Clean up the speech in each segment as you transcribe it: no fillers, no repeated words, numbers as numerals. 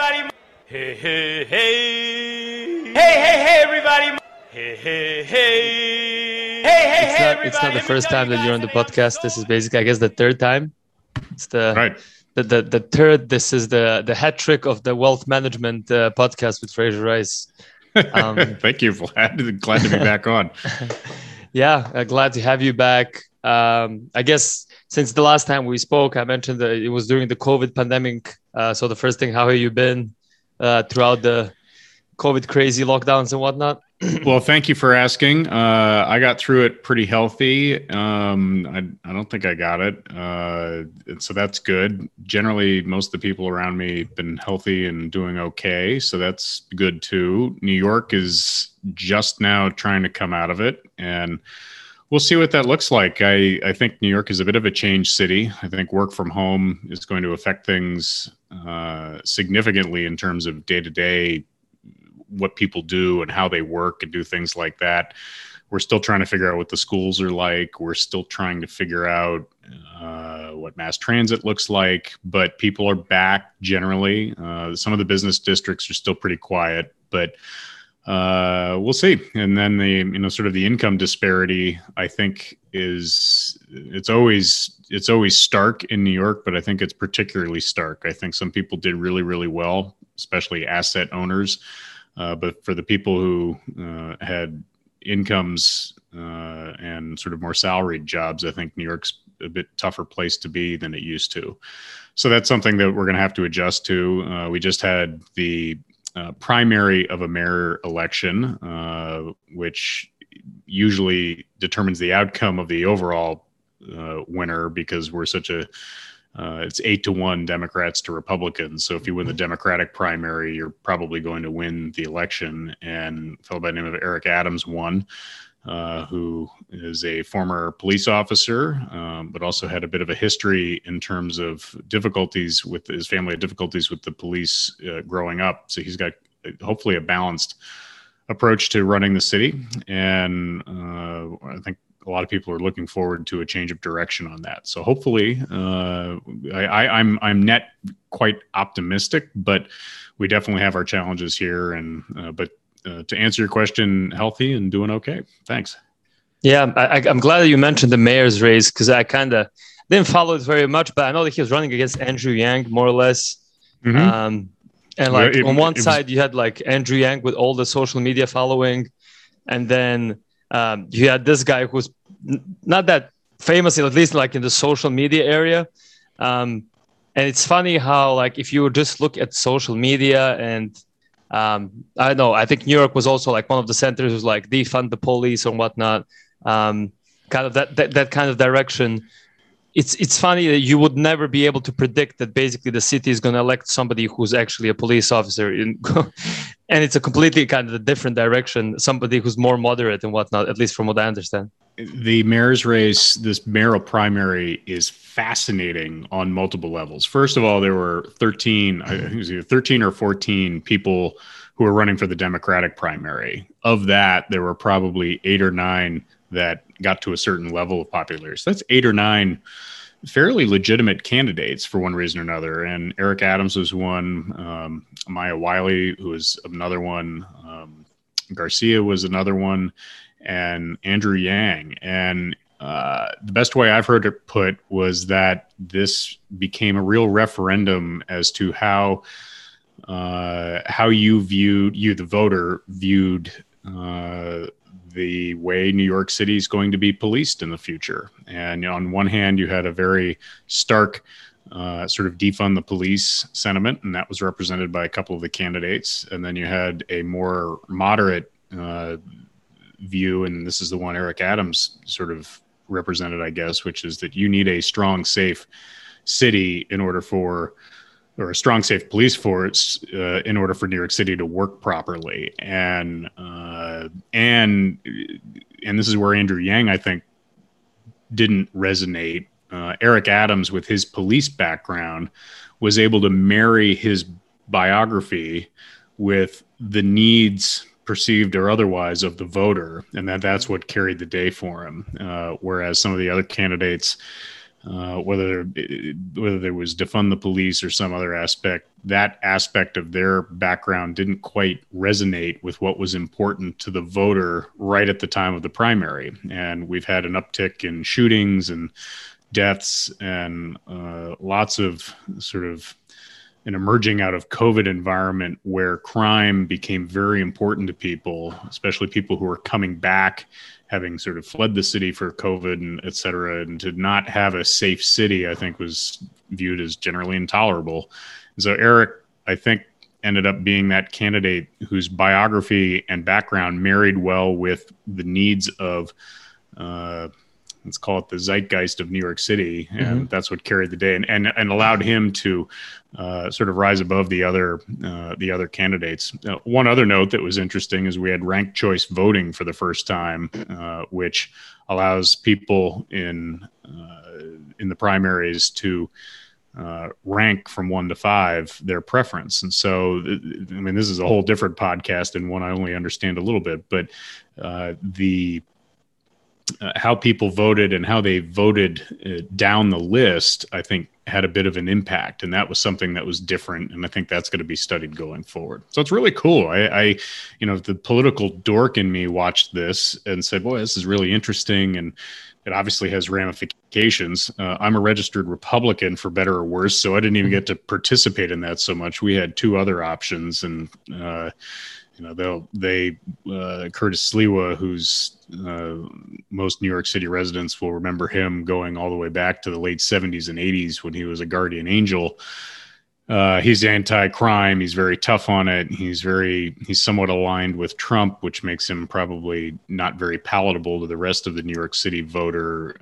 everybody. Hey, hey, hey. Hey, hey, hey, everybody. Hey, hey, hey. Hey, hey, hey, everybody. It's not the first time that you're on the podcast. This is basically, I guess, the third time. It's Right. the third. This is the hat trick of the wealth management podcast with Fraser Rice. Thank you, Vlad. Glad to be back on. Yeah, glad to have you back. I guess since the last time we spoke, I mentioned that it was during the COVID pandemic. So the first thing, how have you been throughout the COVID crazy lockdowns and whatnot? Well, thank you for asking. I got through it pretty healthy. I don't think I got it. So that's good. Generally, most of the people around me have been healthy and doing okay. So that's good too. New York is just now trying to come out of it, and we'll see what that looks like. I think New York is a bit of a change city. I think work from home is going to affect things significantly in terms of day-to-day, what people do and how they work and do things like that. We're still trying to figure out what the schools are like. We're still trying to figure out what mass transit looks like, but people are back generally. Some of the business districts are still pretty quiet, but we'll see. And then the sort of the income disparity, I think it's always stark in New York, but I think it's particularly stark. I think some people did really, really well, especially asset owners. But for the people who had incomes and sort of more salaried jobs, I think New York's a bit tougher place to be than it used to. So that's something that we're going to have to adjust to. We just had the primary of a mayor election, which usually determines the outcome of the overall winner, because we're such a it's 8-1 Democrats to Republicans. So if you win the Democratic primary, you're probably going to win the election. And a fellow by the name of Eric Adams won, who is a former police officer, but also had a bit of a history in terms of difficulties with his family, difficulties with the police growing up. So he's got hopefully a balanced approach to running the city. And I think a lot of people are looking forward to a change of direction on that. So hopefully, I'm net quite optimistic, but we definitely have our challenges here. And but to answer your question, healthy and doing okay. Thanks. Yeah, I'm glad that you mentioned the mayor's race, because I kind of didn't follow it very much, but I know that he was running against Andrew Yang, more or less. Mm-hmm. And like on one side, you had like Andrew Yang with all the social media following, and then you had this guy who's not that famous, at least like in the social media area. And it's funny how, like, if you just look at social media and I don't know, I think New York was also like one of the centers was like defund the police or whatnot, kind of that kind of direction. It's funny that you would never be able to predict that basically the city is going to elect somebody who's actually a police officer, and it's a completely kind of a different direction, somebody who's more moderate and whatnot, at least from what I understand. The mayor's race, this mayoral primary, is fascinating on multiple levels. First of all, there were 13 or 14 people who were running for the Democratic primary. Of that, there were probably 8 or 9 that got to a certain level of popularity. So that's 8 or 9 fairly legitimate candidates for one reason or another. And Eric Adams was one, Maya Wiley, who was another one, Garcia was another one, and Andrew Yang. And the best way I've heard it put was that this became a real referendum as to how you, the voter, viewed the way New York City is going to be policed in the future. And on one hand, you had a very stark sort of defund the police sentiment, and that was represented by a couple of the candidates. And then you had a more moderate view, and this is the one Eric Adams sort of represented, I guess, which is that you need a strong, safe city in order for, or a strong, safe police force in order for New York City to work properly. And this is where Andrew Yang, I think, didn't resonate. Eric Adams, with his police background, was able to marry his biography with the needs, perceived or otherwise, of the voter, and that's what carried the day for him. Whereas some of the other candidates whether there was defund the police or some other aspect. That aspect of their background didn't quite resonate with what was important to the voter right at the time of the primary. And we've had an uptick in shootings and deaths and lots of sort of an emerging out of COVID environment where crime became very important to people, especially people who are coming back, having sort of fled the city for COVID and et cetera. And to not have a safe city, I think, was viewed as generally intolerable. And so Eric, I think, ended up being that candidate whose biography and background married well with the needs of, let's call it the zeitgeist of New York City. And that's what carried the day and allowed him to sort of rise above the other candidates. One other note that was interesting is we had ranked choice voting for the first time, which allows people in the primaries to rank from 1 to 5 their preference. And so, I mean, this is a whole different podcast and one I only understand a little bit, but how people voted and how they voted down the list, I think, had a bit of an impact. And that was something that was different. And I think that's going to be studied going forward. So it's really cool. I the political dork in me watched this and said, boy, this is really interesting. And it obviously has ramifications. I'm a registered Republican, for better or worse, so I didn't even get to participate in that so much. We had 2 other options, and Curtis Sliwa, who's most New York City residents will remember him going all the way back to the late 70s and 80s when he was a guardian angel. He's anti-crime. He's very tough on it. He's somewhat aligned with Trump, which makes him probably not very palatable to the rest of the New York City voter.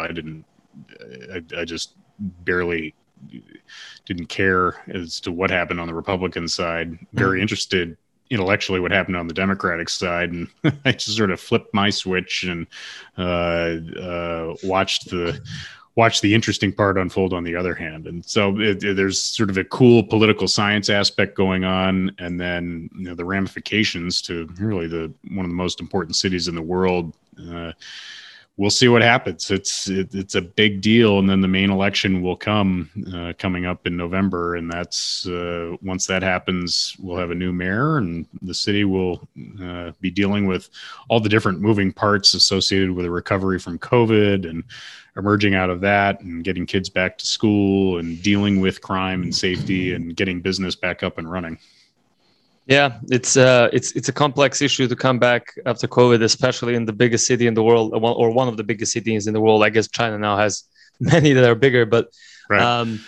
I just barely didn't care as to what happened on the Republican side. Very interested intellectually what happened on the Democratic side, and I just sort of flipped my switch and watched the interesting part unfold on the other hand. And so there's sort of a cool political science aspect going on, and then the ramifications to really one of the most important cities in the world. We'll see what happens. It's a big deal, and then the main election will coming up in November, and that's once that happens, we'll have a new mayor, and the city will be dealing with all the different moving parts associated with a recovery from COVID and emerging out of that, and getting kids back to school, and dealing with crime and safety, and getting business back up and running. Yeah, it's a complex issue to come back after COVID, especially in the biggest city in the world, or one of the biggest cities in the world. I guess China now has many that are bigger, but right.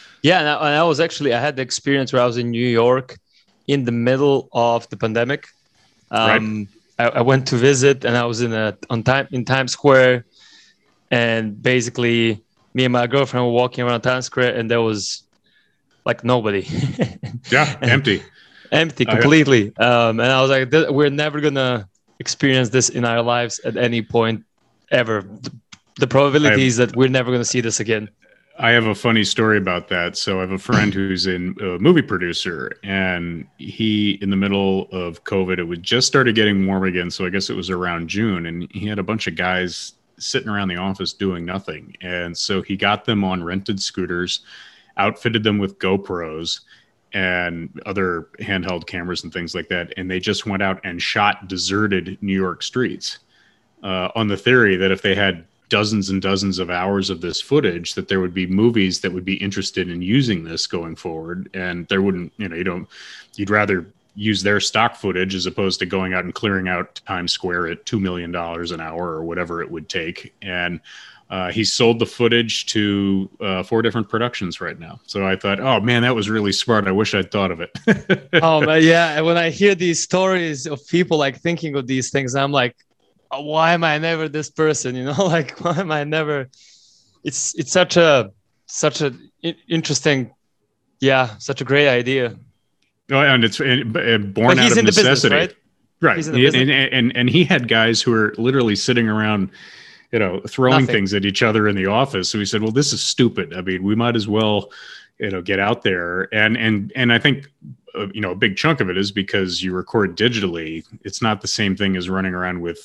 I had the experience where I was in New York in the middle of the pandemic. Right. I went to visit, and I was in Times Square, and basically me and my girlfriend were walking around Times Square, and there was like nobody. Yeah, empty completely. And I was like, we're never gonna experience this in our lives at any point ever. The probability is that we're never gonna see this again. I have a funny story about that. So I have a friend who's a movie producer, and he, in the middle of COVID, it was just started getting warm again. So I guess it was around June, and he had a bunch of guys sitting around the office doing nothing. And so he got them on rented scooters, outfitted them with GoPros and other handheld cameras and things like that. And they just went out and shot deserted New York streets on the theory that if they had dozens and dozens of hours of this footage, that there would be movies that would be interested in using this going forward. And there wouldn't, you'd rather use their stock footage as opposed to going out and clearing out Times Square at $2 million an hour or whatever it would take. And he sold the footage to 4 different productions right now. So I thought, oh man, that was really smart. I wish I'd thought of it. Oh man, yeah. And when I hear these stories of people like thinking of these things, I'm like, oh, why am I never this person? Like why am I never? It's such a interesting, such a great idea. Oh, and it's born out of necessity, business, right? Right. And he had guys who were literally sitting around, throwing things at each other in the office. So he said, well, this is stupid. I mean, we might as well, get out there. And I think, a big chunk of it is because you record digitally. It's not the same thing as running around with,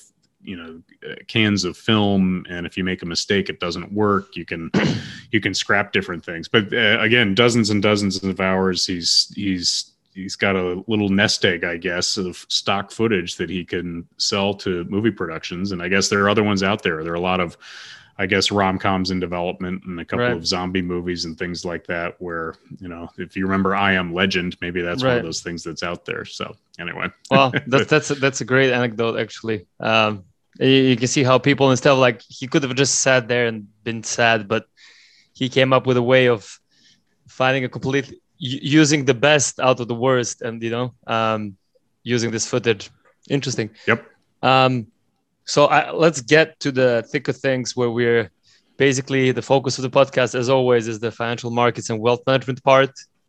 cans of film, and if you make a mistake, it doesn't work. You can scrap different things. But again, dozens and dozens of hours. He's got a little nest egg, I guess, of stock footage that he can sell to movie productions. And I guess there are other ones out there. There are a lot of, I guess, rom-coms in development and a couple of zombie movies and things like that where, if you remember I Am Legend, maybe that's one of those things that's out there. So anyway. Well, that's a great anecdote, actually. You can see how people, instead of like, he could have just sat there and been sad, but he came up with a way of finding a completely, using the best out of the worst and, using this footage. Interesting. Yep. So let's get to the thick of things, where we're basically, the focus of the podcast, as always, is the financial markets and wealth management part.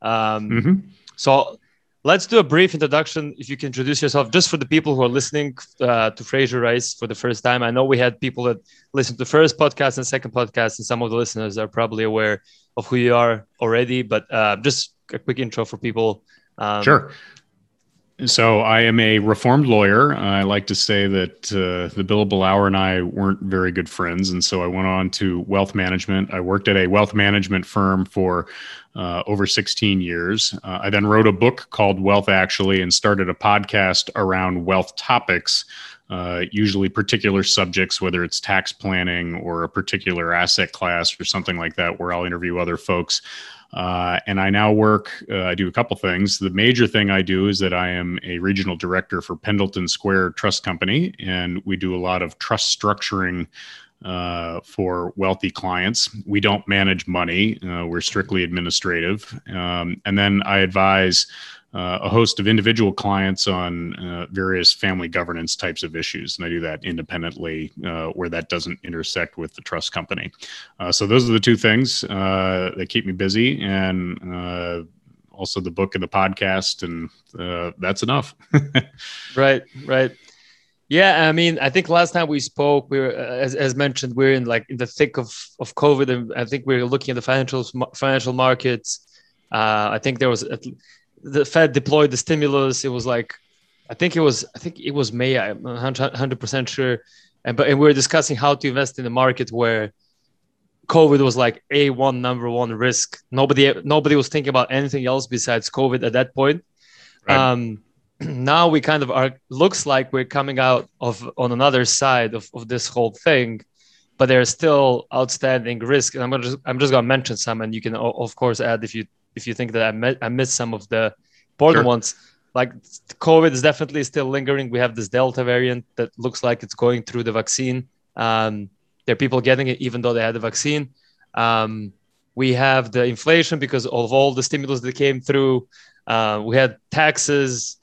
So let's do a brief introduction. If you can introduce yourself, just for the people who are listening to Fraser Rice for the first time. I know we had people that listened to the first podcast and second podcast, and some of the listeners are probably aware of who you are already, but just a quick intro for people. Sure. So I am a reformed lawyer. I like to say that the billable hour and I weren't very good friends. And so I went on to wealth management. I worked at a wealth management firm for over 16 years. I then wrote a book called Wealth Actually and started a podcast around wealth topics, usually particular subjects, whether it's tax planning or a particular asset class or something like that, where I'll interview other folks. And I now work, I do a couple things. The major thing I do is that I am a regional director for Pendleton Square Trust Company, and we do a lot of trust structuring for wealthy clients. We don't manage money. We're strictly administrative. And then I advise a host of individual clients on various family governance types of issues. And I do that independently where that doesn't intersect with the trust company. So those are the two things that keep me busy, and also the book and the podcast, and that's enough. Right. Yeah, I mean, I think last time we spoke, we were, as mentioned, we're in the thick of COVID, and I think we're looking at the financial markets. I think there was the Fed deployed the stimulus. It was I think it was May. I'm 100% sure, and we were discussing how to invest in the market where COVID was number one risk. Nobody was thinking about anything else besides COVID at that point. Right. Now we kind of looks like we're coming out on another side of this whole thing, but there's still outstanding risk. And I'm just gonna mention some, and you can of course add if you think that I missed some of the important ones. Like COVID is definitely still lingering. We have this Delta variant that looks like it's going through the vaccine. There are people getting it even though they had the vaccine. We have the inflation because of all the stimulus that came through. We had taxes.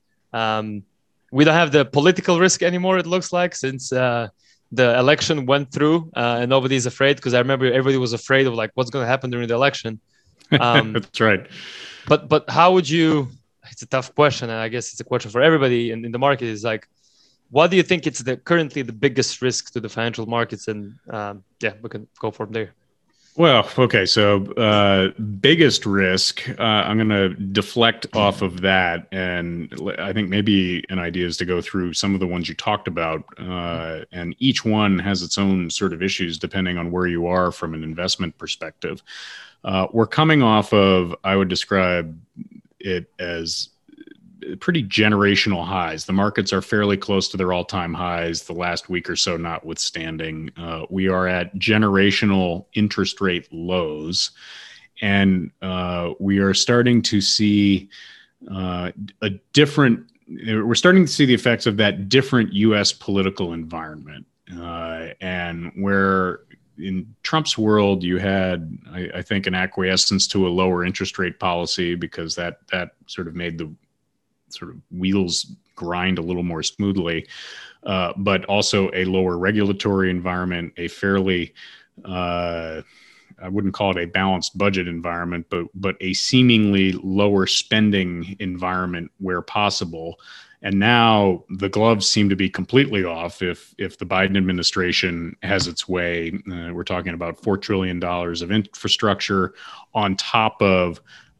We don't have the political risk anymore, it looks like, since the election went through and nobody's afraid, because I remember everybody was afraid of what's going to happen during the election. That's right. But how would you, it's a tough question, and I guess it's a question for everybody in the market, is what do you think it's currently the biggest risk to the financial markets? And we can go from there. Well, okay. So biggest risk, I'm going to deflect off of that. And I think maybe an idea is to go through some of the ones you talked about. And each one has its own sort of issues depending on where you are from an investment perspective. We're coming off of, I would describe it as pretty generational highs. The markets are fairly close to their all-time highs, the last week or so notwithstanding. We are at generational interest rate lows, and we are starting to see we're starting to see the effects of that different U.S. political environment. And where in Trump's world, you had, I think, an acquiescence to a lower interest rate policy because that sort of made the sort of wheels grind a little more smoothly, but also a lower regulatory environment, a fairly, I wouldn't call it a balanced budget environment, but a seemingly lower spending environment where possible. And now the gloves seem to be completely off if the Biden administration has its way. We're talking about $4 trillion of infrastructure on top of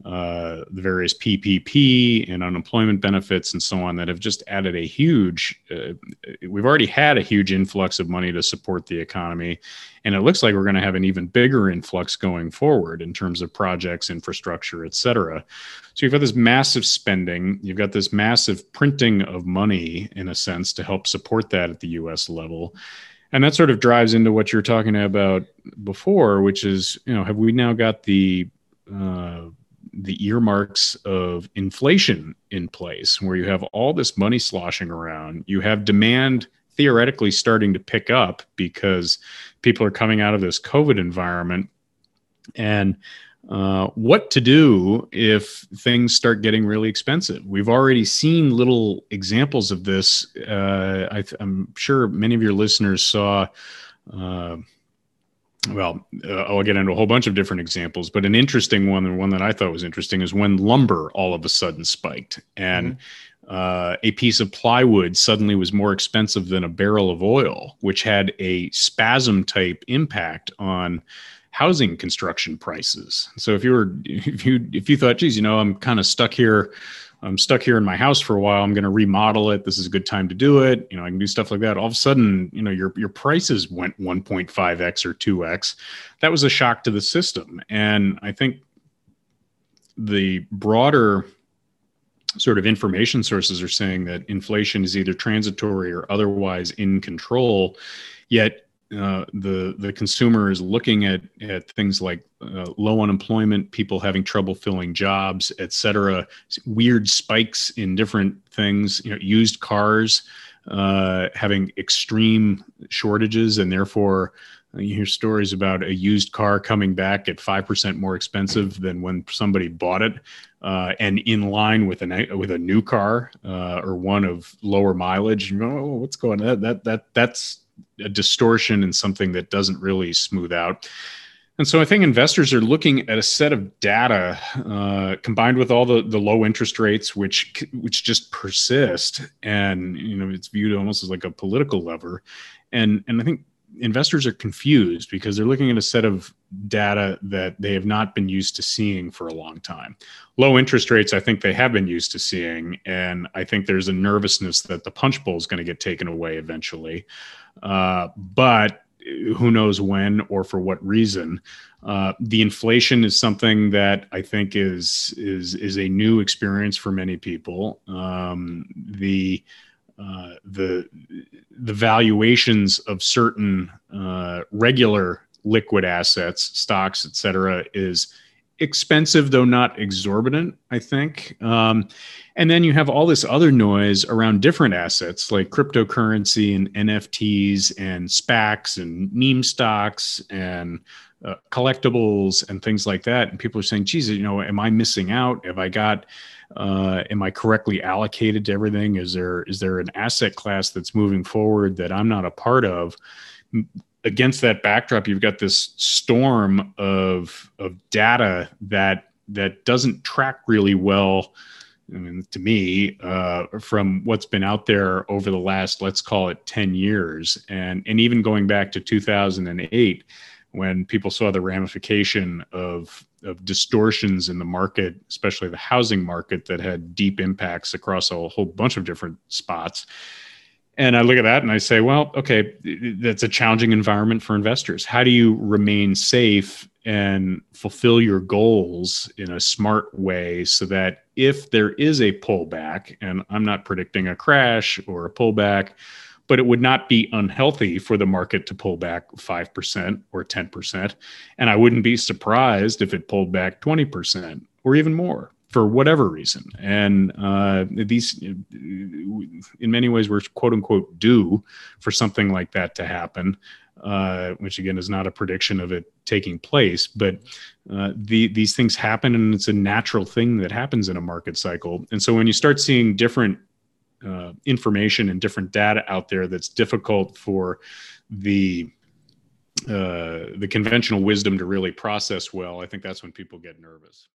the various PPP and unemployment benefits and so on that have just added a huge, we've already had a huge influx of money to support the economy. And it looks like we're going to have an even bigger influx going forward in terms of projects, infrastructure, et cetera. So you've got this massive spending, you've got this massive printing of money, in a sense, to help support that at the US level. And that sort of drives into what you're talking about before, which is, have we now got the earmarks of inflation in place, where you have all this money sloshing around, you have demand theoretically starting to pick up because people are coming out of this COVID environment, and what to do if things start getting really expensive. We've already seen little examples of this. I'm sure many of your listeners saw, I'll get into a whole bunch of different examples, but an interesting one, and one that I thought was interesting, is when lumber all of a sudden spiked, and a piece of plywood suddenly was more expensive than a barrel of oil, which had a spasm type impact on housing construction prices. So if you thought, geez, I'm kind of stuck here. I'm stuck here in my house for a while. I'm going to remodel it. This is a good time to do it. I can do stuff like that. All of a sudden, your prices went 1.5x or 2x. That was a shock to the system. And I think the broader sort of information sources are saying that inflation is either transitory or otherwise in control. Yet the consumer is looking at things like low unemployment, people having trouble filling jobs, et cetera, weird spikes in different things, used cars having extreme shortages, and therefore you hear stories about a used car coming back at 5% more expensive than when somebody bought it, and in line with a new car or one of lower mileage. You go, oh, what's going on? That's a distortion and something that doesn't really smooth out. And so I think investors are looking at a set of data combined with all the low interest rates, which just persist, and it's viewed almost as like a political lever. And I think investors are confused because they're looking at a set of data that they have not been used to seeing for a long time. Low interest rates, I think they have been used to seeing, and I think there's a nervousness that the punch bowl is going to get taken away eventually. But who knows when or for what reason. The inflation is something that I think is a new experience for many people. The valuations of certain regular liquid assets, stocks, et cetera, is expensive, though not exorbitant, I think. And then you have all this other noise around different assets like cryptocurrency and NFTs and SPACs and meme stocks and collectibles and things like that. And people are saying, geez, am I missing out? Am I correctly allocated to everything? Is there an asset class that's moving forward that I'm not a part of? Against that backdrop, you've got this storm of data that doesn't track really well, to me, from what's been out there over the last, let's call it 10 years. And even going back to 2008, when people saw the ramification of distortions in the market, especially the housing market, that had deep impacts across a whole bunch of different spots. And I look at that and I say, well, okay, that's a challenging environment for investors. How do you remain safe and fulfill your goals in a smart way so that if there is a pullback, and I'm not predicting a crash or a pullback, but it would not be unhealthy for the market to pull back 5% or 10%. And I wouldn't be surprised if it pulled back 20% or even more, for whatever reason. And these, in many ways, we're quote unquote due for something like that to happen, which again is not a prediction of it taking place. But these things happen, and it's a natural thing that happens in a market cycle. And so when you start seeing different information and different data out there that's difficult for the conventional wisdom to really process well, I think that's when people get nervous.